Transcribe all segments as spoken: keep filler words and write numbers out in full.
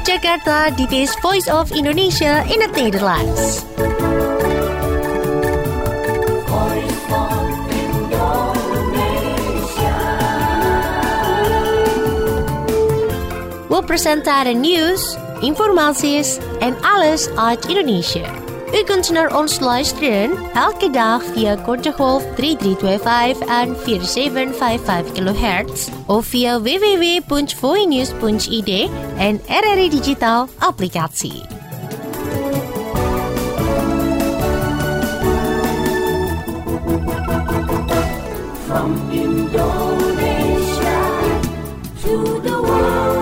Vanuit Jakarta, dit is Voice of Indonesia in het Nederlands. We presenteren nieuws, informaties en alles uit Indonesië. U kunt naar ons luisteren elke dag via korte golf drie drie twee vijf en vier zeven vijf vijf kilohertz of via w w w punt voinews punt i d en R R I Digital applicatie. From Indonesia to the world.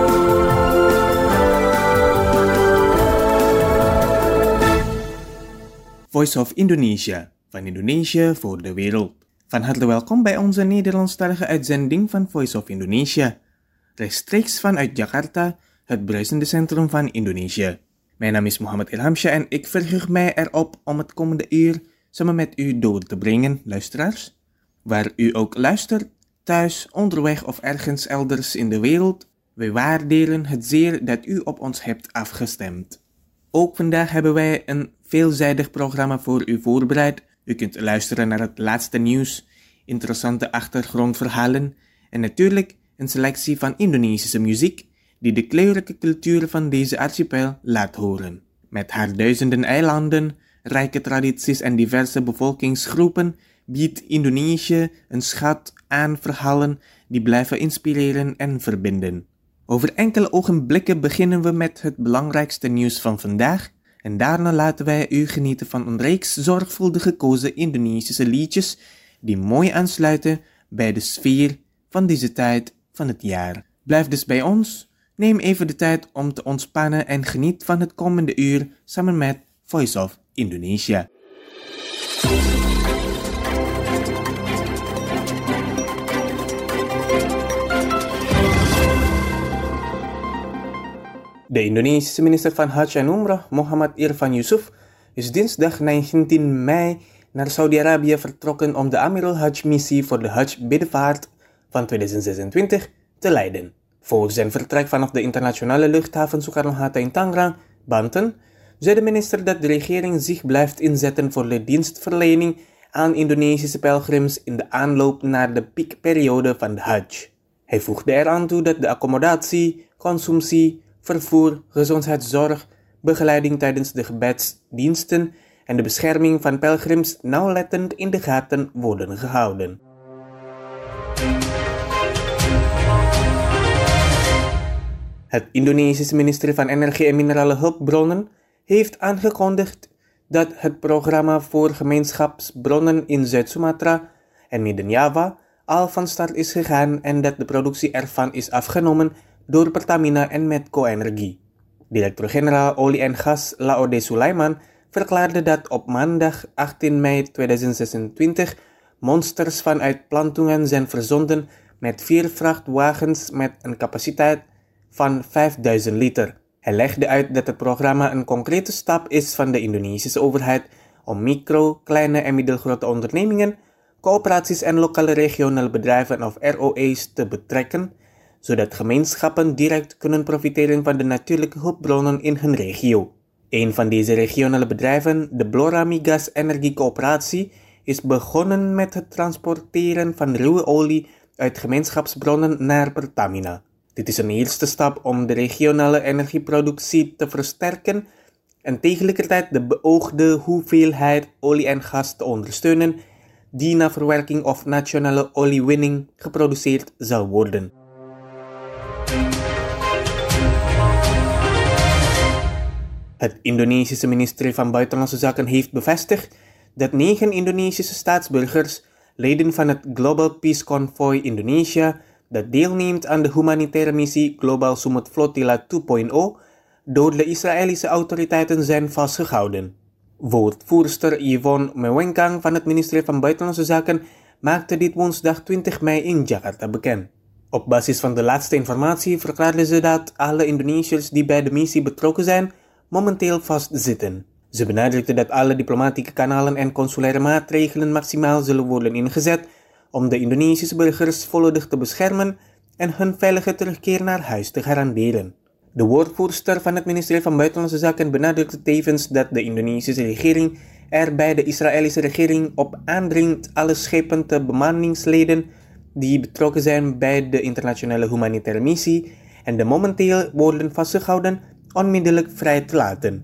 Voice of Indonesia, van Indonesië voor de wereld. Van harte welkom bij onze Nederlandstalige uitzending van Voice of Indonesia. Rechtstreeks vanuit Jakarta, het bruisende centrum van Indonesië. Mijn naam is Mohammed Ilhamsha en ik verheug mij erop om het komende uur samen met u door te brengen, luisteraars. Waar u ook luistert, thuis, onderweg of ergens elders in de wereld, wij waarderen het zeer dat u op ons hebt afgestemd. Ook vandaag hebben wij een veelzijdig programma voor u voorbereid. U kunt luisteren naar het laatste nieuws, interessante achtergrondverhalen en natuurlijk een selectie van Indonesische muziek die de kleurrijke cultuur van deze archipel laat horen. Met haar duizenden eilanden, rijke tradities en diverse bevolkingsgroepen biedt Indonesië een schat aan verhalen die blijven inspireren en verbinden. Over enkele ogenblikken beginnen we met het belangrijkste nieuws van vandaag en daarna laten wij u genieten van een reeks zorgvuldig gekozen Indonesische liedjes die mooi aansluiten bij de sfeer van deze tijd van het jaar. Blijf dus bij ons, neem even de tijd om te ontspannen en geniet van het komende uur samen met Voice of Indonesia. De Indonesische minister van Hajj en Umrah, Muhammad Irfan Yusuf, is dinsdag negentien mei naar Saudi-Arabië vertrokken om de Amirul Hajj-missie voor de Hajj-biddenvaart van tweeduizend zesentwintig te leiden. Voor zijn vertrek vanaf de internationale luchthaven Soekarno-Hatta in Tangerang, Banten, zei de minister dat de regering zich blijft inzetten voor de dienstverlening aan Indonesische pelgrims in de aanloop naar de piekperiode van de Hajj. Hij voegde eraan toe dat de accommodatie, consumptie, vervoer, gezondheidszorg, begeleiding tijdens de gebedsdiensten en de bescherming van pelgrims nauwlettend in de gaten worden gehouden. Het Indonesische ministerie van Energie en Minerale Hulpbronnen heeft aangekondigd dat het programma voor gemeenschapsbronnen in Zuid-Sumatra en Midden-Java al van start is gegaan en dat de productie ervan is afgenomen door Pertamina en Medco Energie. Directeur-generaal Olie en Gas Laode Sulaiman verklaarde dat op maandag achttien mei tweeduizend zesentwintig monsters vanuit Plantungan zijn verzonden met vier vrachtwagens met een capaciteit van vijfduizend liter. Hij legde uit dat het programma een concrete stap is van de Indonesische overheid om micro, kleine en middelgrote ondernemingen, coöperaties en lokale regionale bedrijven of R O E's te betrekken, zodat gemeenschappen direct kunnen profiteren van de natuurlijke hulpbronnen in hun regio. Een van deze regionale bedrijven, de Blora Migas Energiecoöperatie, is begonnen met het transporteren van ruwe olie uit gemeenschapsbronnen naar Pertamina. Dit is een eerste stap om de regionale energieproductie te versterken en tegelijkertijd de beoogde hoeveelheid olie en gas te ondersteunen die na verwerking of nationale oliewinning geproduceerd zal worden. Het Indonesische ministerie van Buitenlandse Zaken heeft bevestigd dat negen Indonesische staatsburgers, leden van het Global Peace Convoy Indonesia, dat deelneemt aan de humanitaire missie Global Summit Flotilla twee punt nul, door de Israëlische autoriteiten zijn vastgehouden. Woordvoerster Yvonne Mewenkang van het ministerie van Buitenlandse Zaken maakte dit woensdag twintig mei in Jakarta bekend. Op basis van de laatste informatie verklaarde ze dat alle Indonesiërs die bij de missie betrokken zijn, momenteel vastzitten. Ze benadrukte dat alle diplomatieke kanalen en consulaire maatregelen maximaal zullen worden ingezet om de Indonesische burgers volledig te beschermen en hun veilige terugkeer naar huis te garanderen. De woordvoerster van het ministerie van Buitenlandse Zaken benadrukte tevens dat de Indonesische regering er bij de Israëlische regering op aandringt alle schepen te bemanningsleden die betrokken zijn bij de internationale humanitaire missie en de momenteel worden vastgehouden onmiddellijk vrij te laten.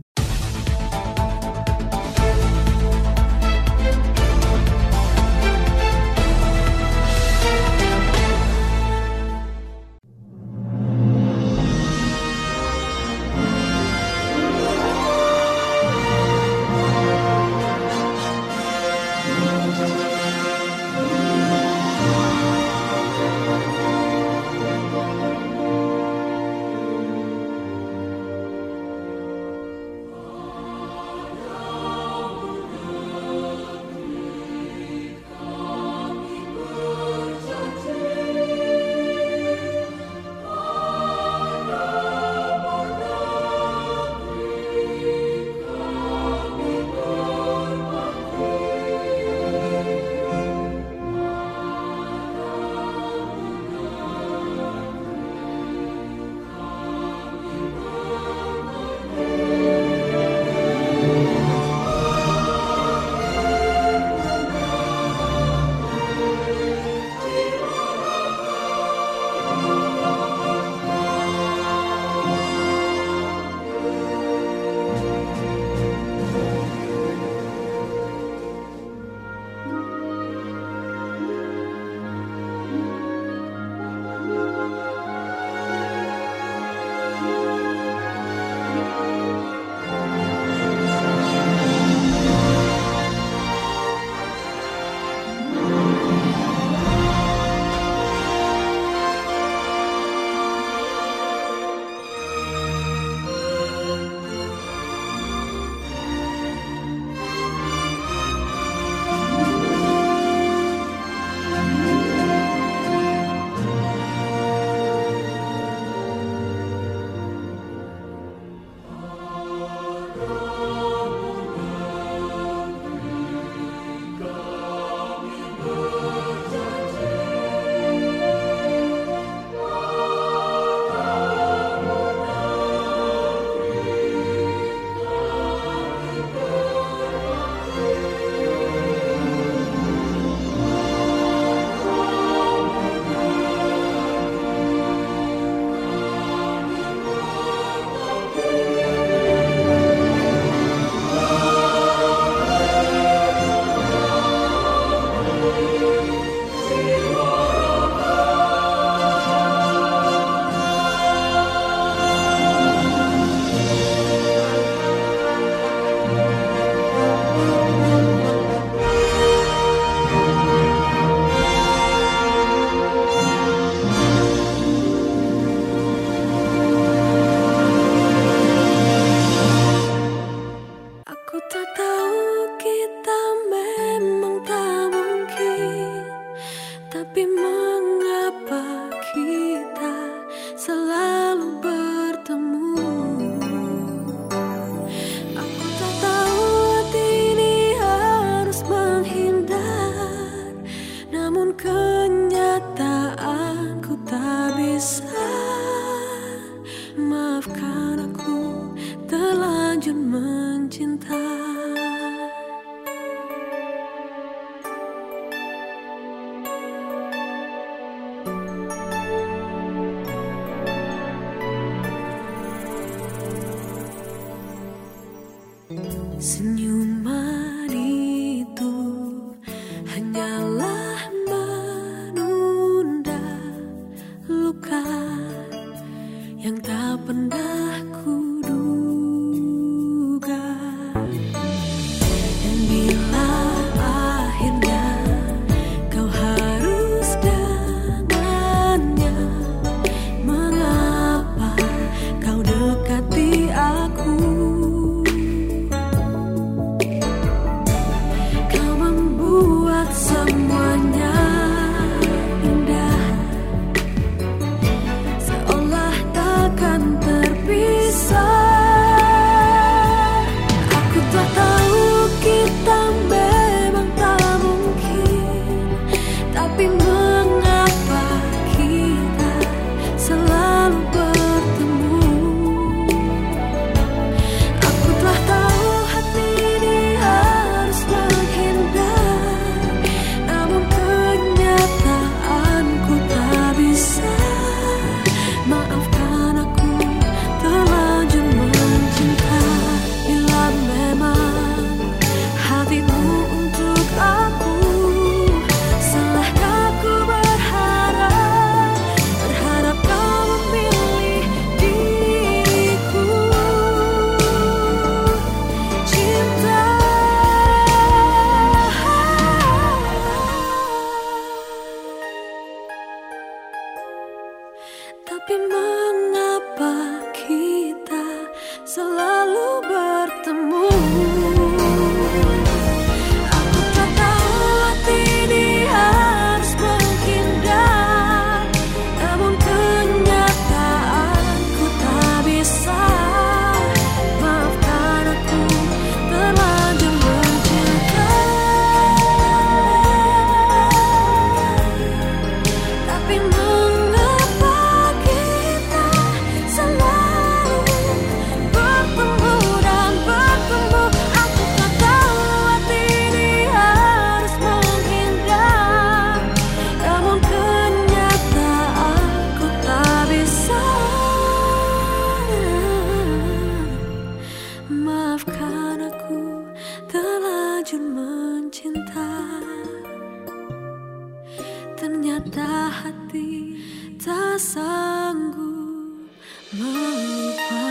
patah hati, tak sanggup melupa.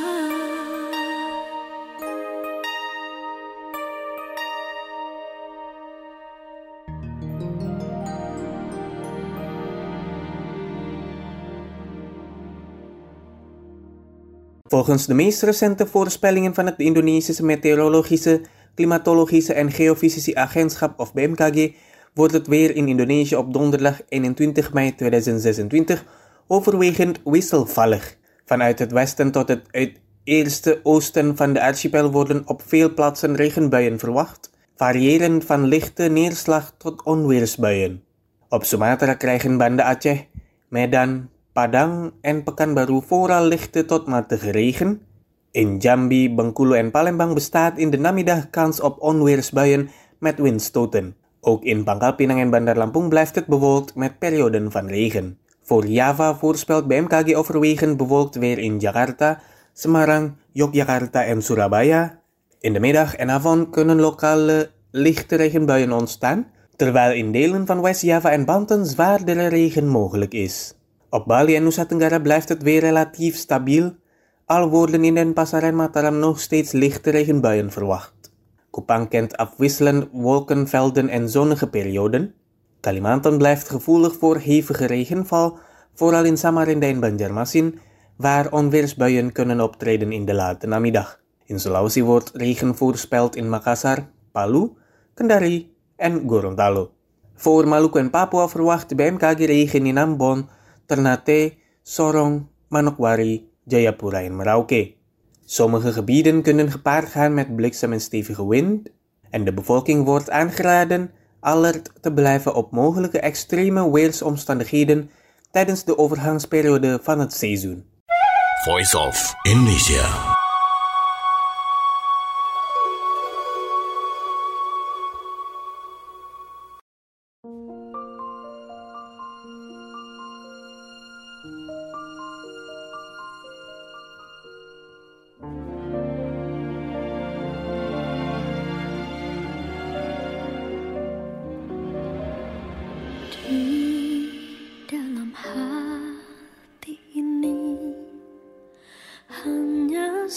Volgens de meest recente voorspellingen van het Indonesische Meteorologische, Klimatologische en Geofysische Agentschap of B M K G wordt het weer in Indonesië op donderdag eenentwintig mei tweeduizend zesentwintig overwegend wisselvallig. Vanuit het westen tot het uiteerste oosten van de archipel worden op veel plaatsen regenbuien verwacht, variërend van lichte neerslag tot onweersbuien. Op Sumatra krijgen Banda Aceh, Medan, Padang en Pekanbaru vooral lichte tot matige regen. In Jambi, Bengkulu en Palembang bestaat in de namiddag kans op onweersbuien met windstoten. Ook in Pangkal Pinang en Bandar Lampung blijft het bewolkt met perioden van regen. Voor Java voorspelt B M K G overwegend bewolkt weer in Jakarta, Semarang, Yogyakarta en Surabaya. In de middag en avond kunnen lokale lichte regenbuien ontstaan, terwijl in delen van West-Java en Banten zwaardere regen mogelijk is. Op Bali en Nusa Tenggara blijft het weer relatief stabiel, al worden in Denpasar en Mataram nog steeds lichte regenbuien verwacht. Kupang kent afwisselend wolkenvelden en zonnige perioden. Kalimantan blijft gevoelig voor hevige regenval, vooral in Samarinda en Banjarmasin, waar onweersbuien kunnen optreden in de late namiddag. In Sulawesi wordt regen voorspeld in Makassar, Palu, Kendari en Gorontalo. Voor Maluku en Papua verwacht de B M K G regen in Ambon, Ternate, Sorong, Manokwari, Jayapura en Merauke. Sommige gebieden kunnen gepaard gaan met bliksem en stevige wind en de bevolking wordt aangeraden alert te blijven op mogelijke extreme weersomstandigheden tijdens de overgangsperiode van het seizoen. Voice of Indonesia. Dalam hati ini hanya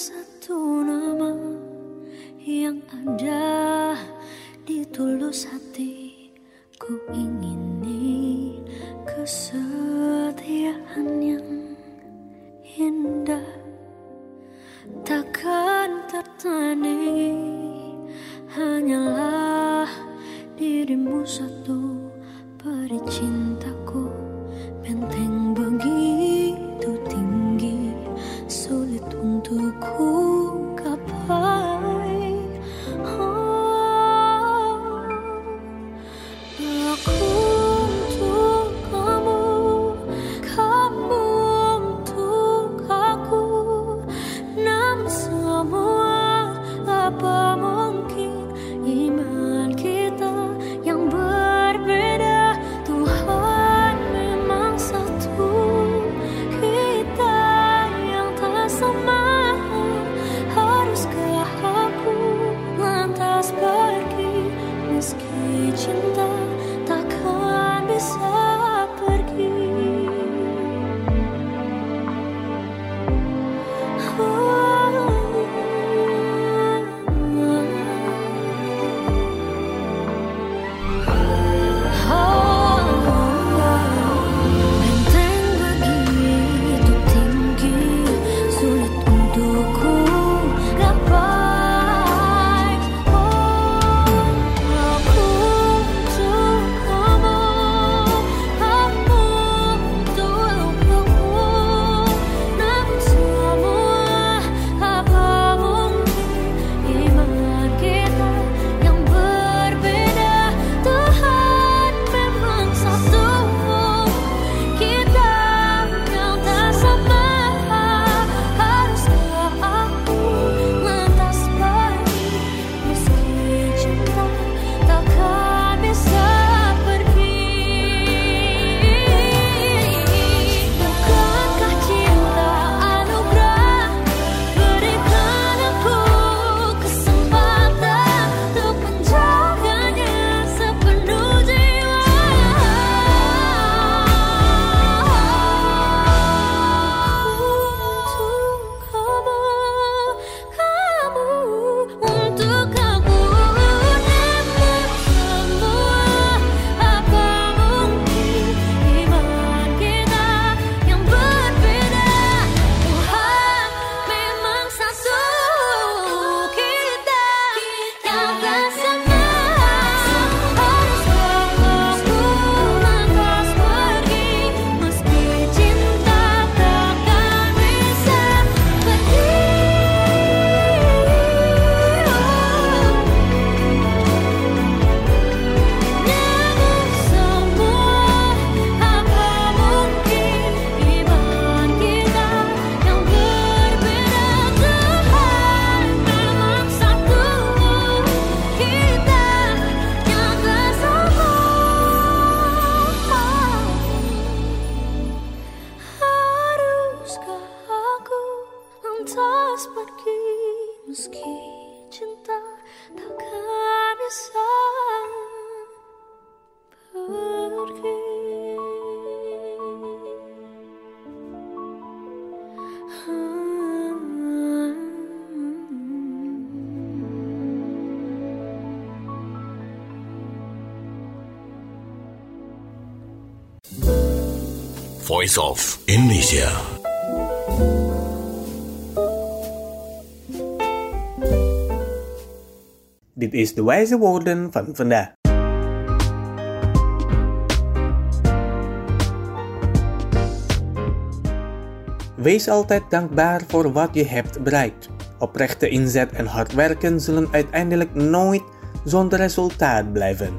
pergi. Voice of Indonesia. Dit is de wijze woorden van vandaag. Wees altijd dankbaar voor wat je hebt bereikt. Oprechte inzet en hard werken zullen uiteindelijk nooit zonder resultaat blijven.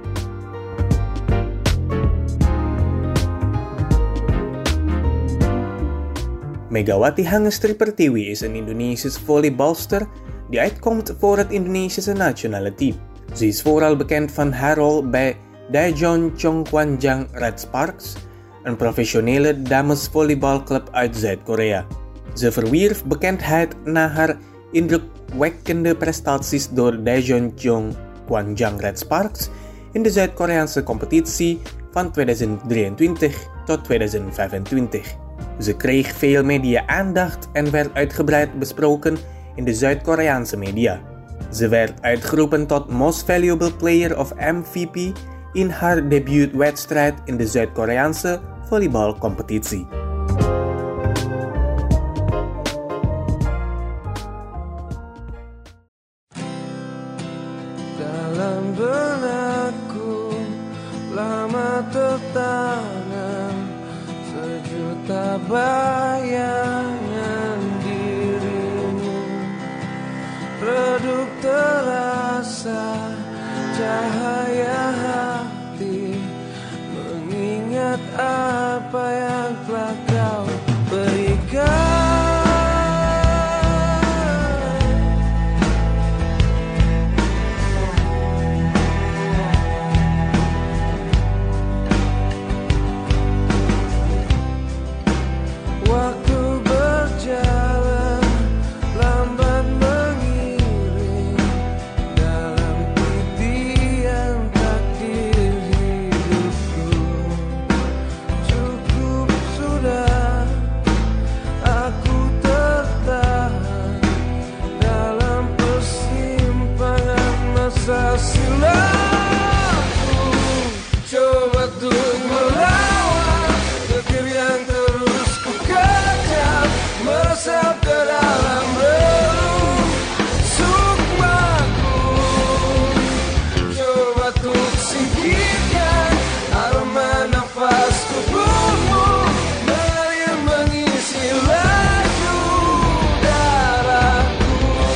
Megawati Hangestri Pertiwi is een Indonesisch volleybalster die uitkomt voor het Indonesische nationale team. Ze is vooral bekend van haar rol bij Daejeon Cheongkwanjang Red Sparks, een professionele damesvolleybalclub uit Zuid-Korea. Ze verwierf bekendheid na haar indrukwekkende prestaties door Daejeon Cheongkwanjang Red Sparks in de Zuid-Koreaanse competitie van tweeduizend drieëntwintig tot tweeduizend vijfentwintig. Ze kreeg veel media-aandacht en werd uitgebreid besproken in de Zuid-Koreaanse media. Ze werd uitgeroepen tot Most Valuable Player of M V P in haar debuutwedstrijd in de Zuid-Koreaanse volleybalcompetitie. Dalam benakku lama tertanam sejuta bayangan dirimu, redup terasa cahaya hati, mengingat apa yang telah kau berikan. Waktu berjalan lambat mengiring dalam titian takdir hidupku. Cukup sudah aku tertahan dalam persimpangan masa silamku. Coba untuk melawan getir yang terus ku kejam, meresap ke dalam relung sukmaku. Coba untuk singkirkan aroma nafas tubuhmu, mari mengisi laju darahku.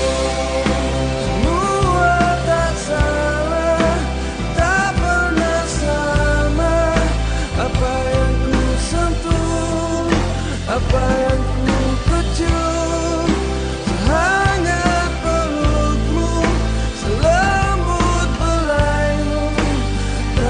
Semua tak salah, tak pernah sama. Apa yang ku sentuh, apa yang ku kecup, sehangat pelukmu, selembut belaimu,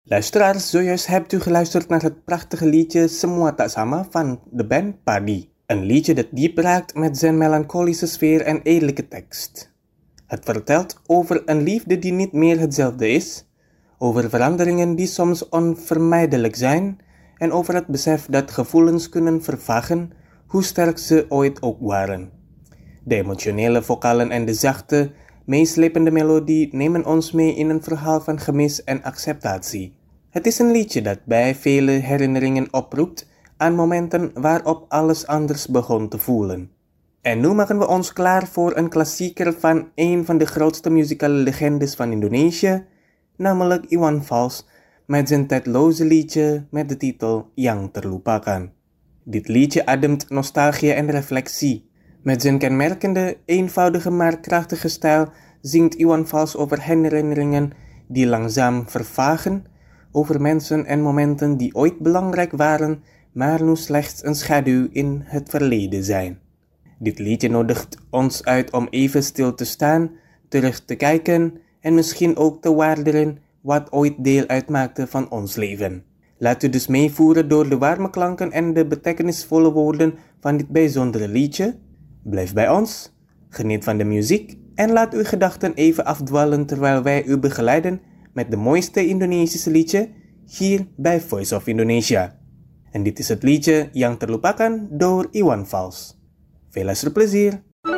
Luisteraars, zojuist hebt u geluisterd naar het prachtige liedje Semua Tak Sama van de band Padi. Een liedje dat diep raakt met zijn melancholische sfeer en eerlijke tekst. Het vertelt over een liefde die niet meer hetzelfde is, over veranderingen die soms onvermijdelijk zijn en over het besef dat gevoelens kunnen vervagen, hoe sterk ze ooit ook waren. De emotionele vocalen en de zachte, meeslepende melodie nemen ons mee in een verhaal van gemis en acceptatie. Het is een liedje dat bij vele herinneringen oproept aan momenten waarop alles anders begon te voelen. En nu maken we ons klaar voor een klassieker van een van de grootste muzikale legendes van Indonesië, namelijk Iwan Fals met zijn tijdloze liedje met de titel Yang Terlupakan. Dit liedje ademt nostalgie en reflectie. Met zijn kenmerkende, eenvoudige maar krachtige stijl zingt Iwan Fals over herinneringen die langzaam vervagen, over mensen en momenten die ooit belangrijk waren, maar nu slechts een schaduw in het verleden zijn. Dit liedje nodigt ons uit om even stil te staan, terug te kijken en misschien ook te waarderen wat ooit deel uitmaakte van ons leven. Laat u dus meevoeren door de warme klanken en de betekenisvolle woorden van dit bijzondere liedje. Blijf bij ons, geniet van de muziek en laat uw gedachten even afdwalen terwijl wij u begeleiden met de mooiste Indonesische liedje hier bij Voice of Indonesia. En dit is het liedje Yang Terlupakan door Iwan Fals. Veel luisterplezier!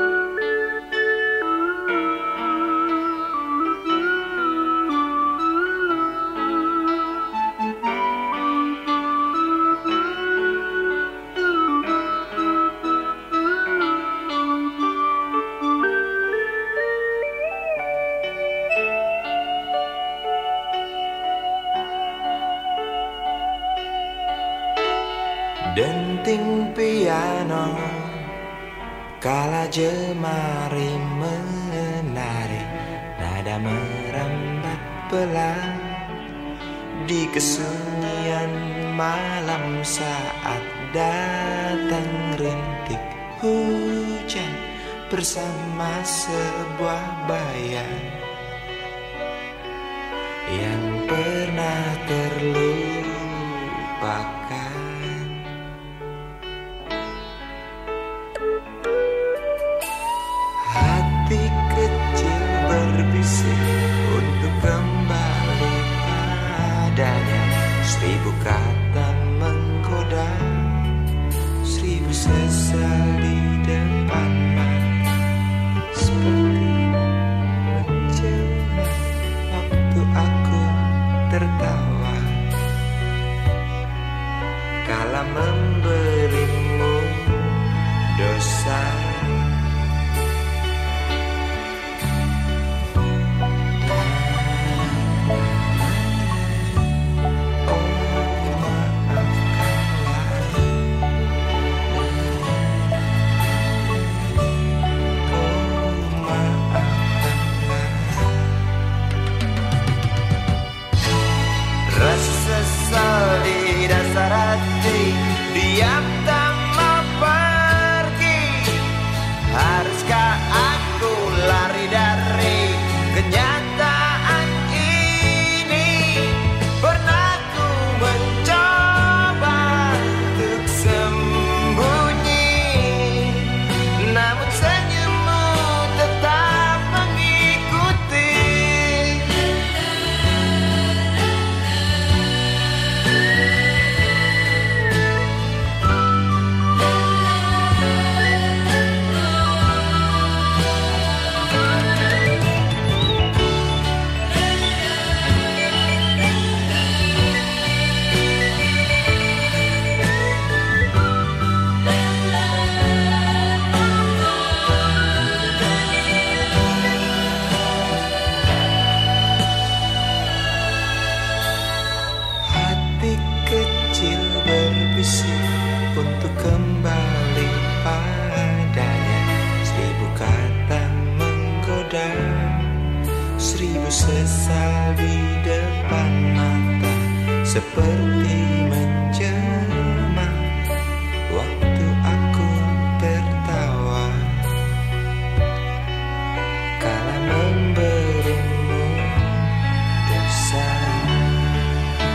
Denting piano kala jemari menari, nada merambat pelan di kesunyian malam saat datang rintik hujan bersama sebuah bayang yang pernah terlupakan. Berbisik untuk kembali padanya, seribu kata menggoda, seribu sesal di depan mata, seperti menjelma waktu aku tertawa kala memberimu dosa. Diam tak mau pergi. Haruskah aku lari dari kenyataan ini? Pernah ku mencoba untuk sembunyi, namun senyummu tetap mengikuti. Untuk kembali padanya, seribu kata menggoda, seribu sesal di depan mata, seperti menjelma waktu aku tertawa kala memberimu dosa.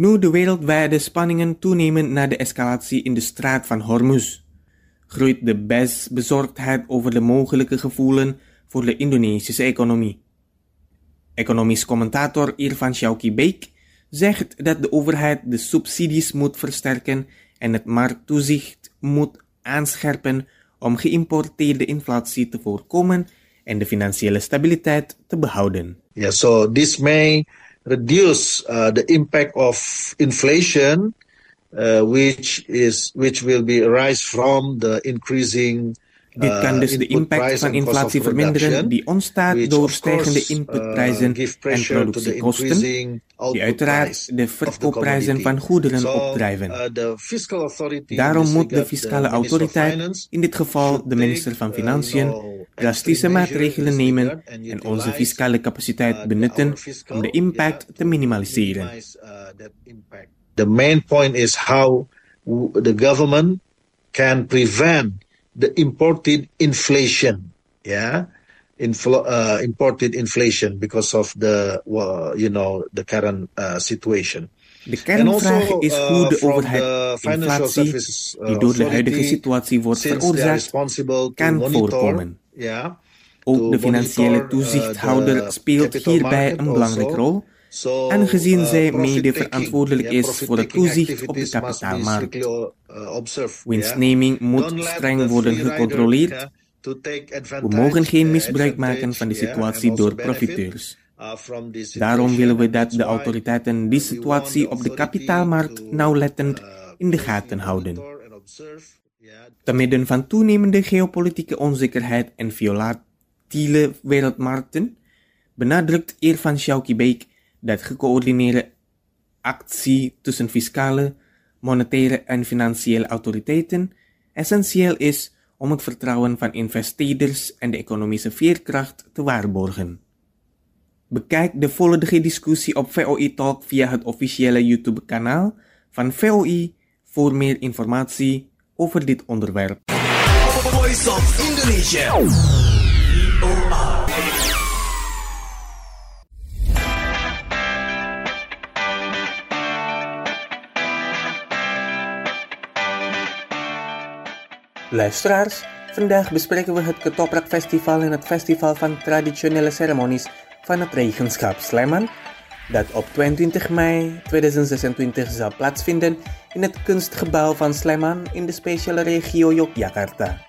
Nu de wereldwijde spanningen toenemen na de escalatie in de straat van Hormuz, groeit de bezorgdheid over de mogelijke gevolgen voor de Indonesische economie. Economisch commentator Irfan Shawki Bek zegt dat de overheid de subsidies moet versterken en het markttoezicht moet aanscherpen om geïmporteerde inflatie te voorkomen en de financiële stabiliteit te behouden. Yeah, so this may reduce uh, the impact of inflation, uh, which is which will be arise from the increasing. Uh, Dit kan dus de impact van inflatie verminderen die ontstaat door stijgende inputprijzen uh, en productiekosten, die uiteraard de verkoopprijzen van goederen opdrijven. Uh, Daarom moet de fiscale autoriteit, in dit geval de minister van Financiën, drastische maatregelen nemen en onze fiscale capaciteit benutten om de impact te minimaliseren. The main point is how the government can prevent the imported inflation, yeah, Infl- uh, imported inflation because of the, well, you know, the current uh, situation. De kernvraag also, is hoe de uh, overheid inflatie, services, uh, die door de huidige situatie wordt veroorzaakt, kan monitor, voorkomen. Yeah, Ook de financiële toezichthouder uh, speelt hierbij een belangrijke rol, So, aangezien uh, zij mede verantwoordelijk is voor het toezicht op de kapitaalmarkt. Winstneming moet streng worden gecontroleerd. We mogen geen misbruik maken van de situatie door profiteurs. Daarom willen we dat de autoriteiten die situatie op de kapitaalmarkt nauwlettend in de gaten houden. Te midden van toenemende geopolitieke onzekerheid en volatiele wereldmarkten benadrukt Irfan Shawki Bek dat gecoördineerde actie tussen fiscale, monetaire en financiële autoriteiten essentieel is om het vertrouwen van investeerders en de economische veerkracht te waarborgen. Bekijk de volledige discussie op V O I Talk via het officiële YouTube-kanaal van V O I voor meer informatie over dit onderwerp. Voice of Indonesia. Luisteraars, vandaag bespreken we het Ketoprak Festival en het Festival van Traditionele Ceremonies van het Regenschap Sleman, dat op tweeëntwintig mei tweeduizend zesentwintig zal plaatsvinden in het kunstgebouw van Sleman in de speciale regio Yogyakarta.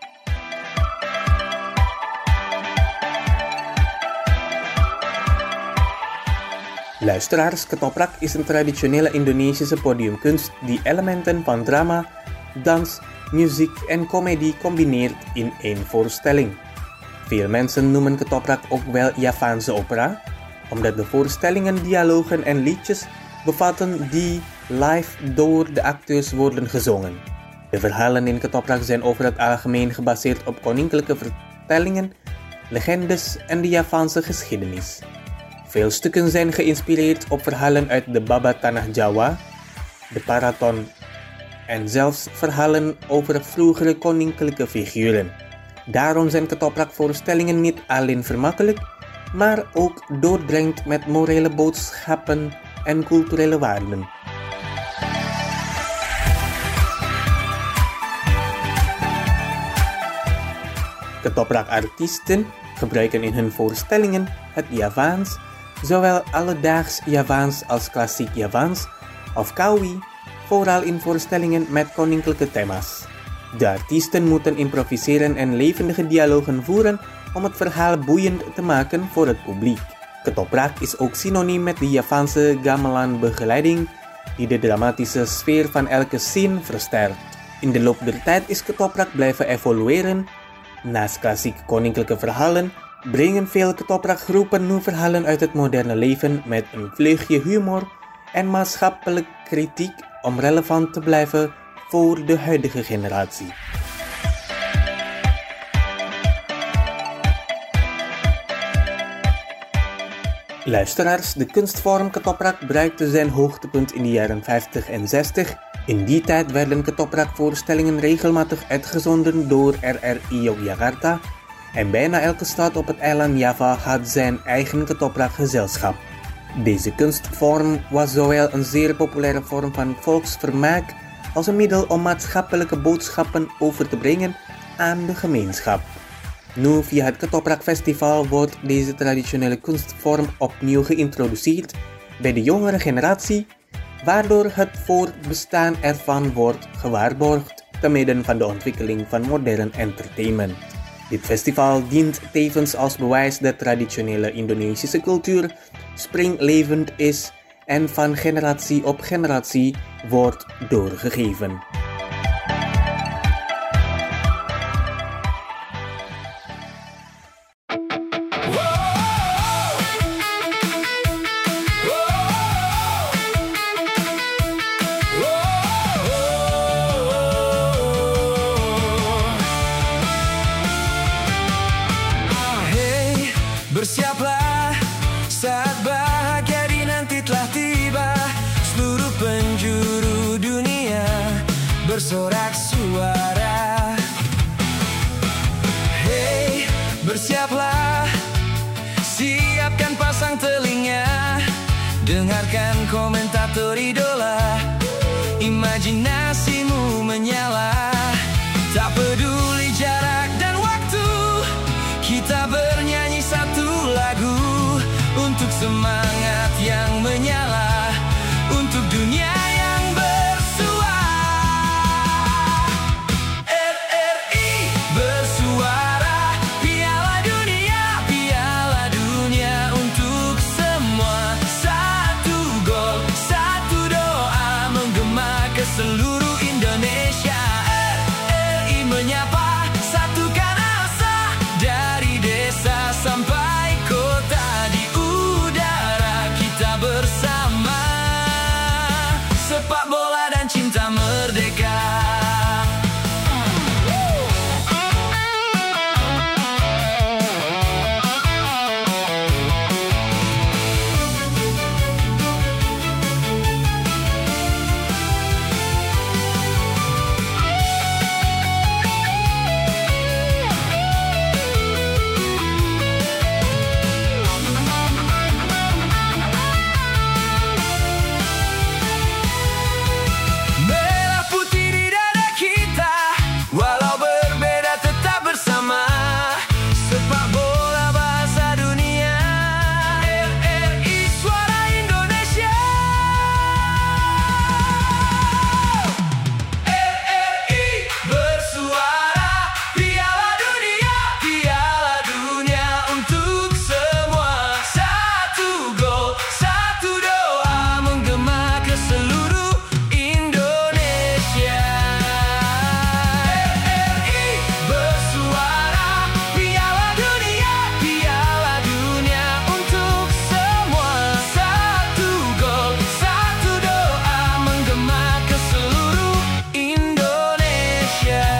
Luisteraars, Ketoprak is een traditionele Indonesische podiumkunst die elementen van drama, dans, muziek en comedie combineert in één voorstelling. Veel mensen noemen Ketoprak ook wel Javaanse opera, omdat de voorstellingen dialogen en liedjes bevatten die live door de acteurs worden gezongen. De verhalen in Ketoprak zijn over het algemeen gebaseerd op koninklijke vertellingen, legendes en de Javaanse geschiedenis. Veel stukken zijn geïnspireerd op verhalen uit de Baba Tanah Jawa, de Paraton en zelfs verhalen over vroegere koninklijke figuren. Daarom zijn Ketoprak-voorstellingen niet alleen vermakkelijk, maar ook doordrenkt met morele boodschappen en culturele waarden. Ketoprak-artiesten gebruiken in hun voorstellingen het Javaans, zowel alledaags Javaans als klassiek Javaans of Kawi, vooral in voorstellingen met koninklijke thema's. De artiesten moeten improviseren en levendige dialogen voeren om het verhaal boeiend te maken voor het publiek. Ketoprak is ook synoniem met de Javaanse gamelan-begeleiding die de dramatische sfeer van elke scene versterkt. In de loop der tijd is Ketoprak blijven evolueren. Naast klassieke koninklijke verhalen brengen veel Ketoprak-groepen nu verhalen uit het moderne leven met een vleugje humor en maatschappelijk kritiek om relevant te blijven voor de huidige generatie. Luisteraars, de kunstvorm Ketoprak bereikte zijn hoogtepunt in de jaren vijftig en zestig. In die tijd werden Ketoprak-voorstellingen regelmatig uitgezonden door R R I Yogyakarta en bijna elke stad op het eiland Java had zijn eigen Ketoprak-gezelschap. Deze kunstvorm was zowel een zeer populaire vorm van volksvermaak als een middel om maatschappelijke boodschappen over te brengen aan de gemeenschap. Nu, via het Ketoprak Festival wordt deze traditionele kunstvorm opnieuw geïntroduceerd bij de jongere generatie, waardoor het voortbestaan ervan wordt gewaarborgd te midden van de ontwikkeling van modern entertainment. Dit festival dient tevens als bewijs dat traditionele Indonesische cultuur springlevend is en van generatie op generatie wordt doorgegeven. Bersiaplah, saat bahagia di nanti telah tiba. Seluruh penjuru dunia bersorak suara. Hey, bersiaplah, siapkan pasang telinga. Dengarkan komentator idola, imajinasimu menyala. Tak peduli jarak dan waktu, kita bernyanyi satu lagu untuk semangat yang menyala, untuk dunia yang bersuara. R R I bersuara, Piala Dunia, Piala Dunia untuk semua. Satu gol, satu doa menggema ke seluruh Indonesia. R R I menyapa, satukan asa dari desa sampai kota, di udara kita bersama. Sepak bola dan cinta merdeka. Merah putih di dada kita, walau berbeda tetap bersama. Sepak bola bahasa dunia, R R I suara Indonesia. R R I bersuara, Piala Dunia, Piala Dunia untuk semua. Satu gol, satu doa menggema ke seluruh Indonesia. R R I bersuara, Piala Dunia, Piala Dunia untuk semua. Satu gol, satu doa menggema ke seluruh Indonesia.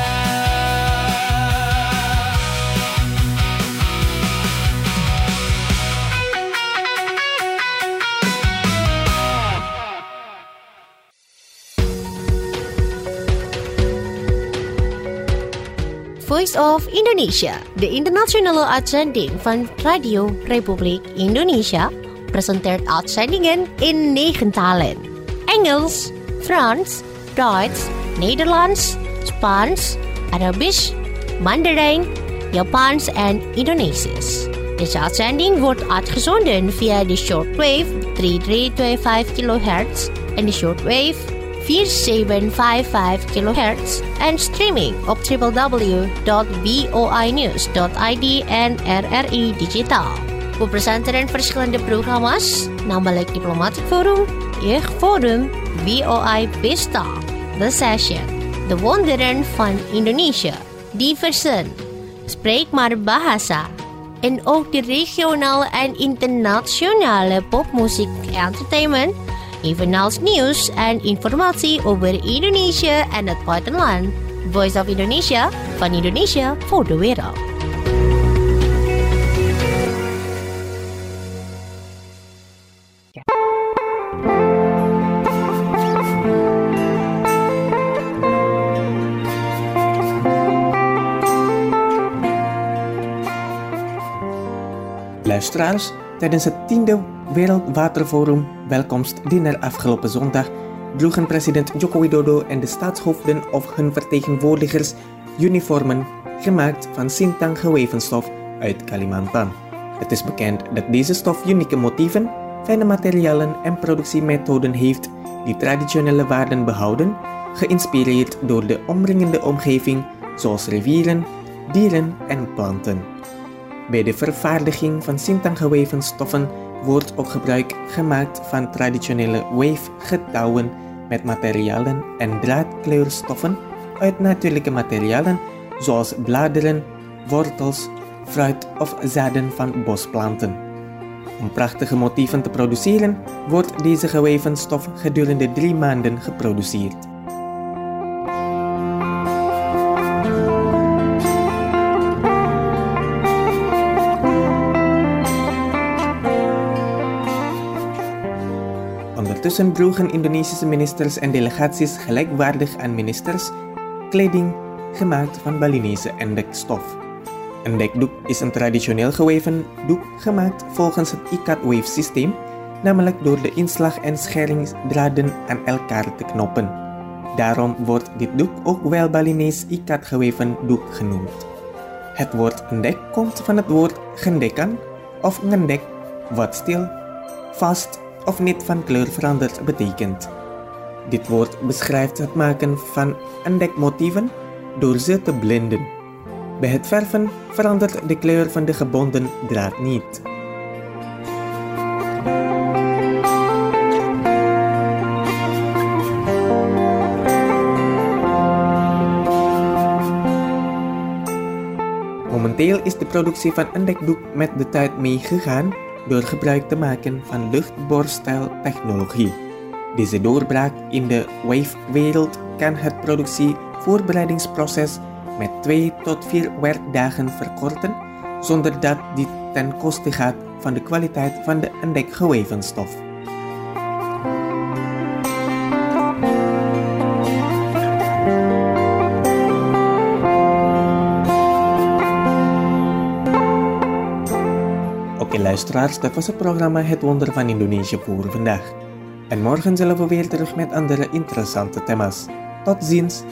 Voice of Indonesia, de internationale uitzending van Radio Republiek Indonesia, presenteert uitzendingen in negen talen: Engels, Frans, Duits, Nederlands, Spaans, Arabisch, Mandarijn, Japans en Indonesisch. Deze uitzending wordt uitgezonden via de shortwave drie drie twee vijf kilohertz en de shortwave vier zeven vijf vijf kilohertz en streaming op w w w dot voi news dot i d en R R I Digital. We presenteren verschillende programma's, namelijk Diplomatic Forum, Jeugdforum, V O I Pesta, The Session, De Wonderen van Indonesië, Diversen, Spreek maar Bahasa, en ook de regionale en internationale popmuziek entertainment, evenals nieuws en informatie over Indonesië en het buitenland. Voice of Indonesia, van Indonesië voor de wereld. Luisteraars, Tijdens het tiende Wereldwaterforum welkomstdiner afgelopen zondag droegen president Joko Widodo en de staatshoofden of hun vertegenwoordigers uniformen gemaakt van Sintang gewevenstof uit Kalimantan. Het is bekend dat deze stof unieke motieven, fijne materialen en productiemethoden heeft die traditionele waarden behouden, geïnspireerd door de omringende omgeving zoals rivieren, dieren en planten. Bij de vervaardiging van Sintang geweven stoffen wordt ook gebruik gemaakt van traditionele weefgetouwen met materialen en draadkleurstoffen uit natuurlijke materialen zoals bladeren, wortels, fruit of zaden van bosplanten. Om prachtige motieven te produceren wordt deze geweven stof gedurende drie maanden geproduceerd. Ondertussen droegen Indonesische ministers en delegaties gelijkwaardig aan ministers kleding gemaakt van Balinese endekstof. Een dekdoek is een traditioneel geweven doek gemaakt volgens het ikat-weefsysteem, namelijk door de inslag- en scheringsdraden aan elkaar te knopen. Daarom wordt dit doek ook wel Balinees ikat geweven doek genoemd. Het woord ndek komt van het woord gendekan of ngendek, wat stil, vast of niet van kleur veranderd betekent. Dit woord beschrijft het maken van ndekmotieven door ze te blenden. Bij het verven verandert de kleur van de gebonden draad niet. Momenteel is de productie van een dekdoek met de tijd meegegaan door gebruik te maken van luchtboorstijltechnologie. Deze doorbraak in de weefwereld kan het productievoorbereidingsproces met twee tot vier werkdagen verkorten, zonder dat dit ten koste gaat van de kwaliteit van de ndek-geweven stof. Oké luisteraars, dat was het programma Het Wonder van Indonesië voor vandaag. En morgen zullen we weer terug met andere interessante thema's. Tot ziens!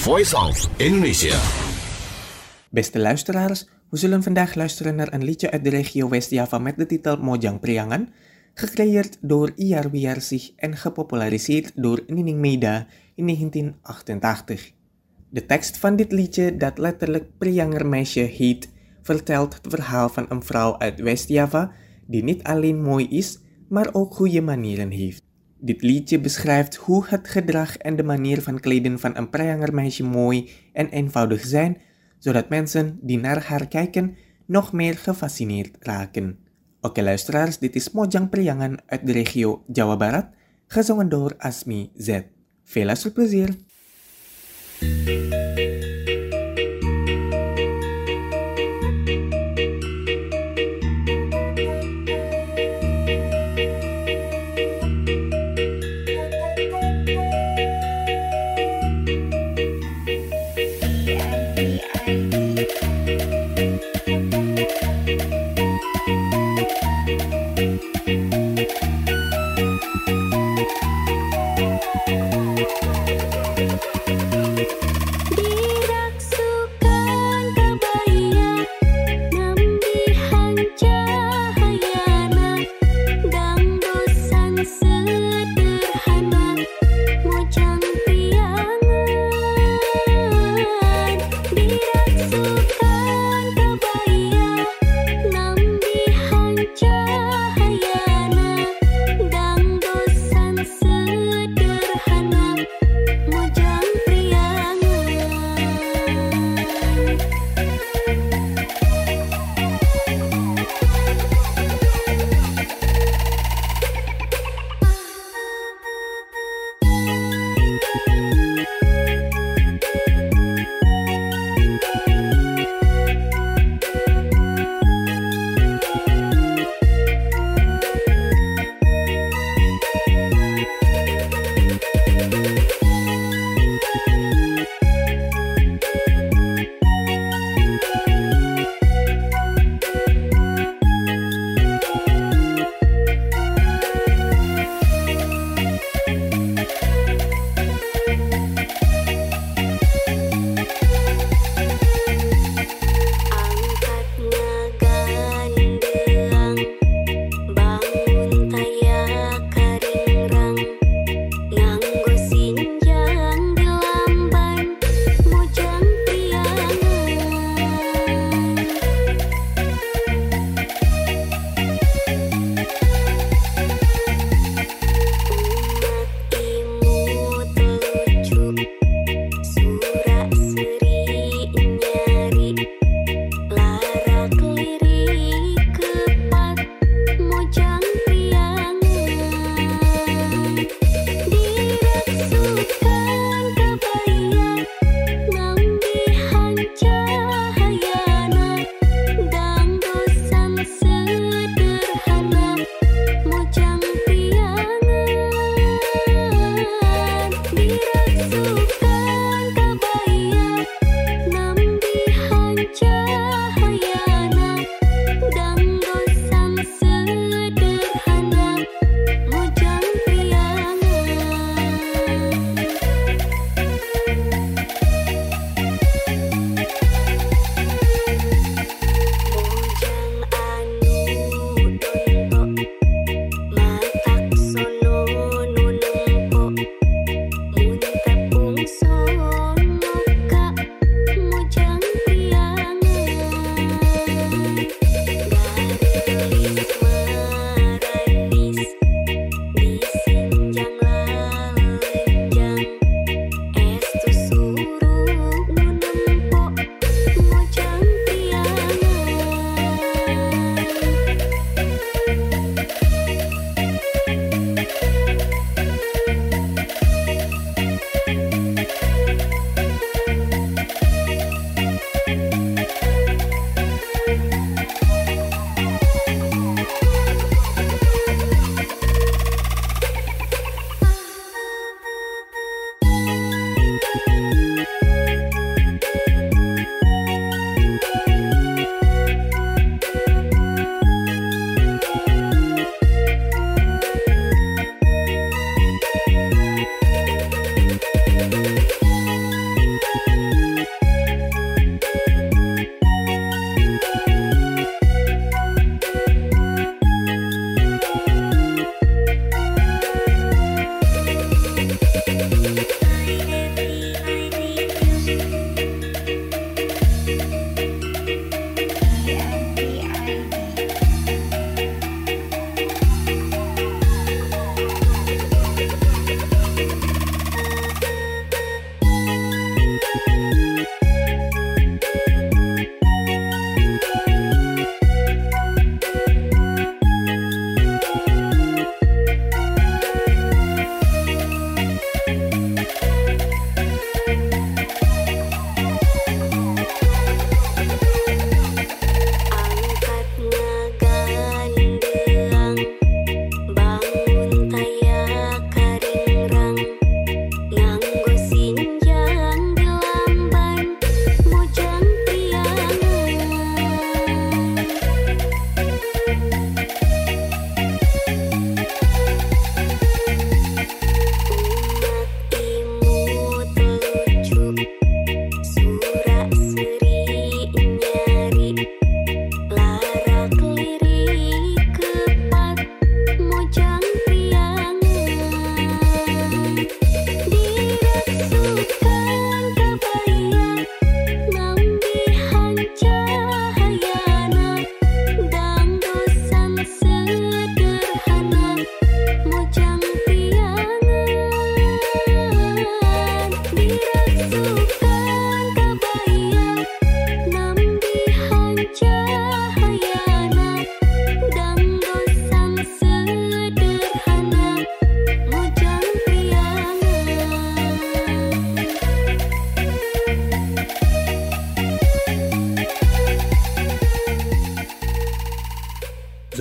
Voice of Indonesia. Beste luisteraars, we zullen vandaag luisteren naar een liedje uit de regio West-Java met de titel Mojang Priangan, gecreëerd door Iyar Wiarsih en gepopulariseerd door Nining Meida in negentien achtentachtig. De tekst van dit liedje, dat letterlijk Priangermeisje heet, vertelt het verhaal van een vrouw uit West-Java die niet alleen mooi is, maar ook goede manieren heeft. Dit liedje beschrijft hoe het gedrag en de manier van kleden van een Priangermeisje mooi en eenvoudig zijn, zodat mensen die naar haar kijken nog meer gefascineerd raken. Oké luisteraars, dit is Mojang Priangan uit de regio Jawa Barat, gezongen door Asmi Z. Veel luisterplezier!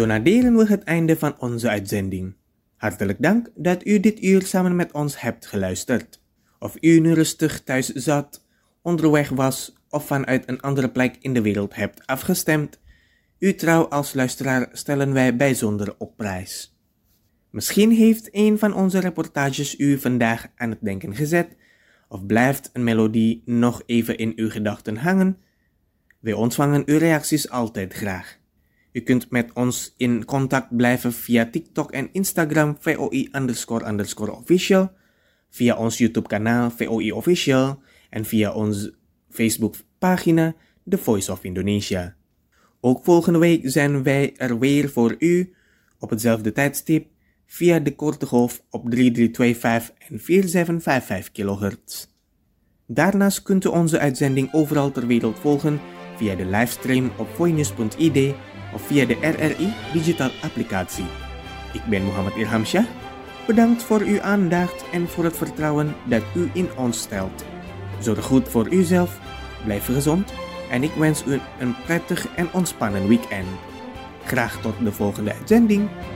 Zo naderen we het einde van onze uitzending. Hartelijk dank dat u dit uur samen met ons hebt geluisterd. Of u nu rustig thuis zat, onderweg was of vanuit een andere plek in de wereld hebt afgestemd, uw trouw als luisteraar stellen wij bijzonder op prijs. Misschien heeft een van onze reportages u vandaag aan het denken gezet, of blijft een melodie nog even in uw gedachten hangen. Wij ontvangen uw reacties altijd graag. U kunt met ons in contact blijven via TikTok en Instagram V O I underscore underscore official, via ons YouTube kanaal V O I official en via onze Facebook pagina The Voice of Indonesia. Ook volgende week zijn wij er weer voor u op hetzelfde tijdstip via de korte golf op drie drie twee vijf en vier zeven vijf vijf kilohertz. Daarnaast kunt u onze uitzending overal ter wereld volgen via de livestream op voinews punt I D of via de R R I Digital applicatie. Ik ben Muhammad Irhamsyah. Bedankt voor uw aandacht en voor het vertrouwen dat u in ons stelt. Zorg goed voor uzelf, blijf gezond en ik wens u een prettig en ontspannen weekend. Graag tot de volgende uitzending.